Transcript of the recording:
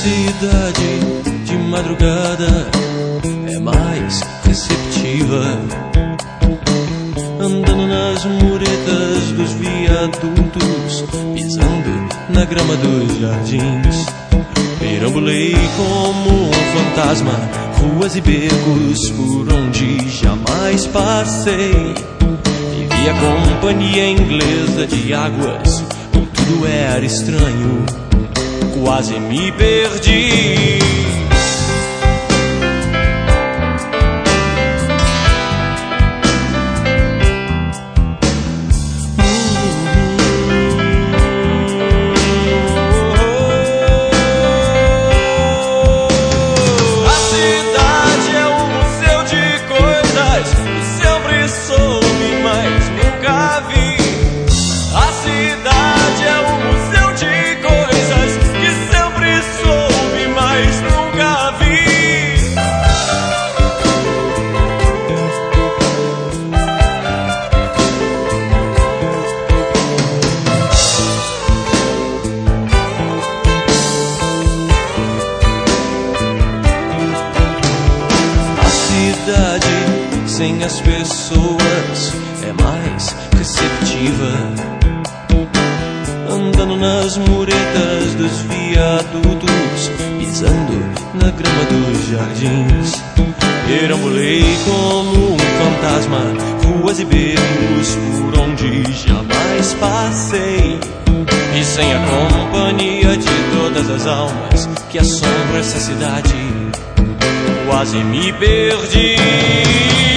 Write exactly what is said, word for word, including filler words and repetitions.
cidade de madrugada é mais receptiva, andando nas muretas dos viadutos, pisando na grama dos jardins. Perambulei como um fantasma, ruas e becos por onde jamais passei. E vi a companhia inglesa de águas, onde tudo era estranho, quase me perdi. Sem as pessoas é mais receptiva, andando nas muretas dos viadutos, pisando na grama dos jardins. Perambulei como um fantasma, ruas e becos por onde jamais passei. E sem a companhia de todas as almas que assombram essa cidade, quase me perdi.